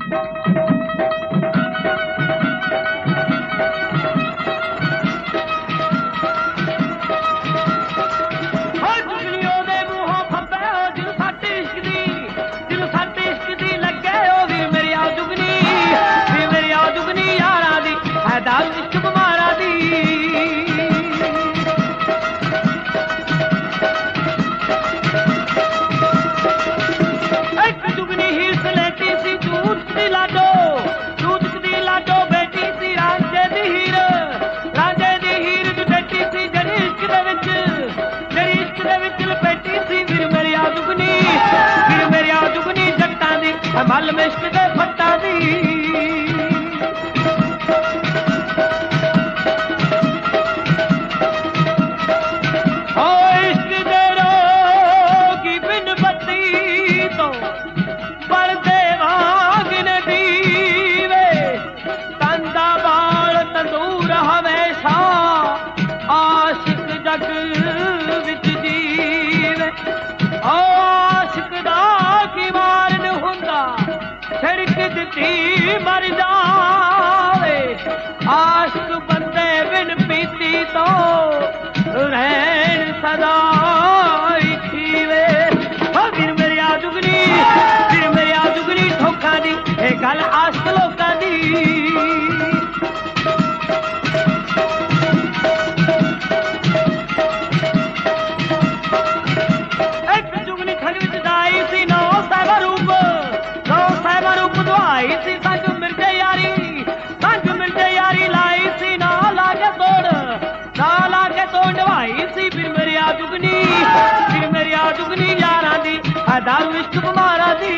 मल मिश्क दे फट्टा दी ओ इश्क दे रोगी बिन बत्ती तो बलदे वांगन दीवे तंदा बाल तंदूर हमेशा आशिक जग विच जीवे ओ आशिक दा की मारन हुंदा छिड़क दिती मर जावे आशिक बंदे बिन पीती तो रहन सदा खीवे फिर मेरी आजुगनी ठोखा दी ए गल आशिक लोकां दी दुगनी यारा दी दारू इश्क कुमारा दी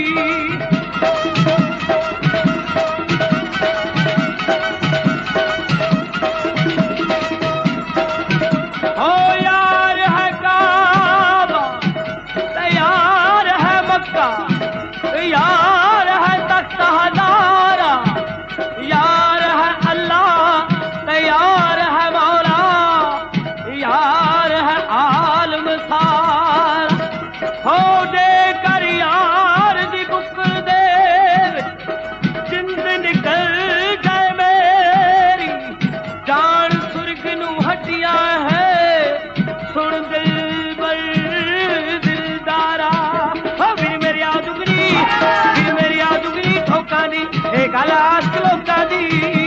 ओ यार है काबा यार है मक्का यार है तख्त हजारा यार है अल्लाह यार है मौला यार है आलम सारा हो दे कर यार दी बुकर दे जिंद निकल जाए मेरी जान सुर्ग नू हटिया है सुन दिल बर दिलदारा हो फिर मेरी आजुगनी ठोका दी ए गल आशिक लोकां दी